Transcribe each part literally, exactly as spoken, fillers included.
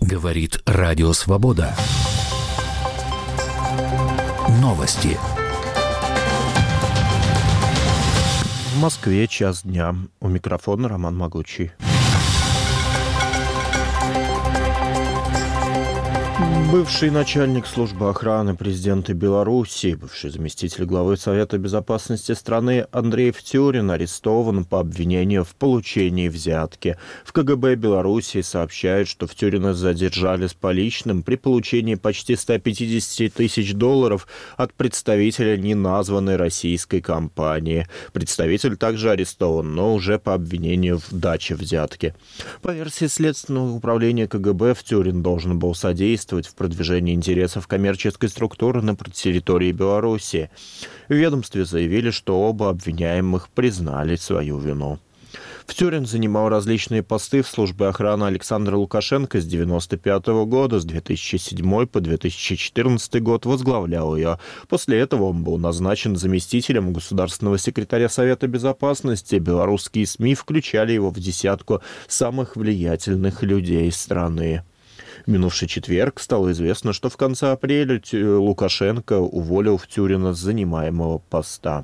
Говорит Радио Свобода. Новости. В Москве час дня. У микрофона Роман Могучий. Бывший начальник службы охраны президента Беларуси, бывший заместитель главы Совета безопасности страны Андрей Втюрин арестован по обвинению в получении взятки. В ка гэ бэ Беларуси сообщают, что Втюрина задержали с поличным при получении почти ста пятидесяти тысяч долларов от представителя неназванной российской компании. Представитель также арестован, но уже по обвинению в даче взятки. По версии Следственного управления ка гэ бэ, Втюрин должен был содействовать в продвижении интересов коммерческой структуры на территории Беларуси. В ведомстве заявили, что оба обвиняемых признали свою вину. Втюрин занимал различные посты в службе охраны Александра Лукашенко с девяносто пятого года, с две тысячи седьмого по две тысячи четырнадцатый год возглавлял ее. После этого он был назначен заместителем государственного секретаря Совета безопасности. Белорусские СМИ включали его в десятку самых влиятельных людей страны. В минувший четверг стало известно, что в конце апреля Лукашенко уволил Втюрина с занимаемого поста.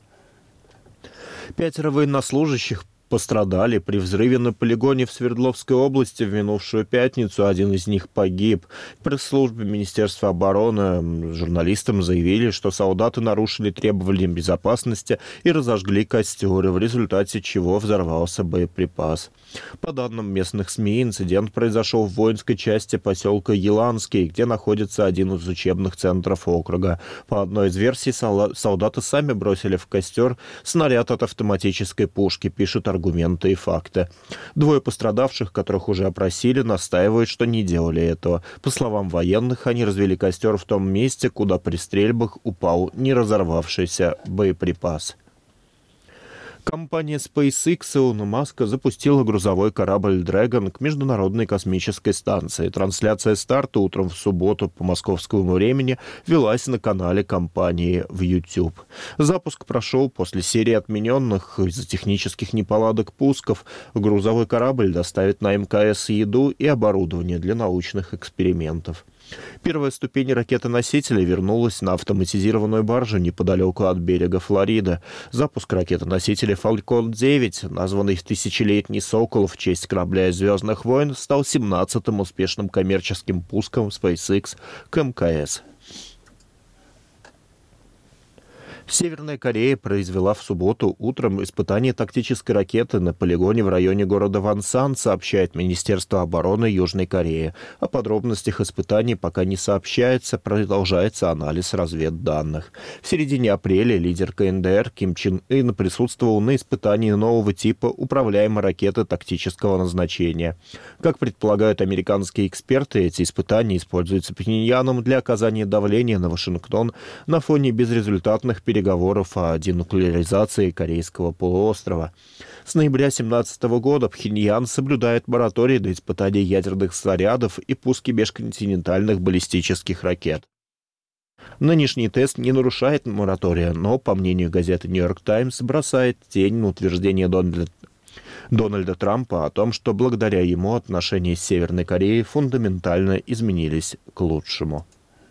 Пятеро военнослужащих пострадали при взрыве на полигоне в Свердловской области в минувшую пятницу. Один из них погиб. В пресс-службе Министерства обороны журналистам заявили, что солдаты нарушили требования безопасности и разожгли костер, в результате чего взорвался боеприпас. По данным местных СМИ, инцидент произошел в воинской части поселка Еланский, где находится один из учебных центров округа. По одной из версий, солдаты сами бросили в костер снаряд от автоматической пушки, пишут аргументы и факты. Двое пострадавших, которых уже опросили, настаивают, что не делали этого. По словам военных, они развели костер в том месте, куда при стрельбах упал не разорвавшийся боеприпас. Компания SpaceX Илона Маска запустила грузовой корабль Dragon к Международной космической станции. Трансляция старта утром в субботу по московскому времени велась на канале компании в YouTube. Запуск прошел после серии отмененных из-за технических неполадок пусков. Грузовой корабль доставит на эм ка эс еду и оборудование для научных экспериментов. Первая ступень ракеты-носителя вернулась на автоматизированную баржу неподалеку от берега Флориды. Запуск ракеты-носителя Falcon девять, названный в «Тысячелетний сокол» в честь корабля из «Звездных войн», стал семнадцатым успешным коммерческим пуском SpaceX к эм ка эс. Северная Корея произвела в субботу утром испытание тактической ракеты на полигоне в районе города Вонсан, сообщает Министерство обороны Южной Кореи. О подробностях испытаний пока не сообщается, продолжается анализ разведданных. В середине апреля лидер ка эн дэ эр Ким Чен Ын присутствовал на испытании нового типа управляемой ракеты тактического назначения. Как предполагают американские эксперты, эти испытания используются Пхеньяном для оказания давления на Вашингтон на фоне безрезультатных переговоров переговоров о денуклеаризации Корейского полуострова. С ноября две тысячи семнадцатого года Пхеньян соблюдает мораторий до испытаний ядерных снарядов и пуски межконтинентальных баллистических ракет. Нынешний тест не нарушает моратория, но, по мнению газеты «Нью-Йорк Таймс», бросает тень на утверждение Дональда Дональда Трампа о том, что благодаря ему отношения с Северной Кореей фундаментально изменились к лучшему.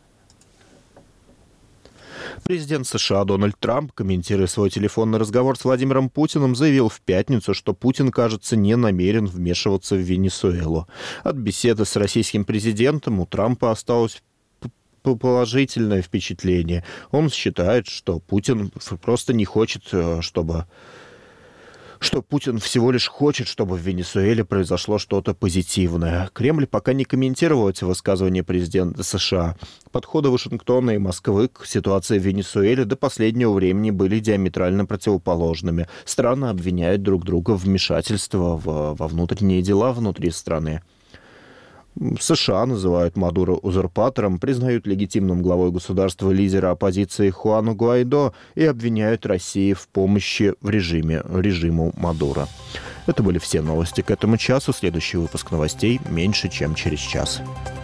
Президент США Дональд Трамп, комментируя свой телефонный разговор с Владимиром Путиным, заявил в пятницу, что Путин, кажется, не намерен вмешиваться в Венесуэлу. От беседы с российским президентом у Трампа осталось положительное впечатление. Он считает, что Путин просто не хочет, чтобы... что Путин всего лишь хочет, чтобы в Венесуэле произошло что-то позитивное. Кремль пока не комментировал эти высказывания президента США. Подходы Вашингтона и Москвы к ситуации в Венесуэле до последнего времени были диаметрально противоположными. Страны обвиняют друг друга в вмешательстве в, во внутренние дела внутри страны. США называют Мадуро узурпатором, признают легитимным главой государства лидера оппозиции Хуану Гуайдо и обвиняют Россию в помощи в режиме, режиму Мадуро. Это были все новости к этому часу. Следующий выпуск новостей меньше, чем через час.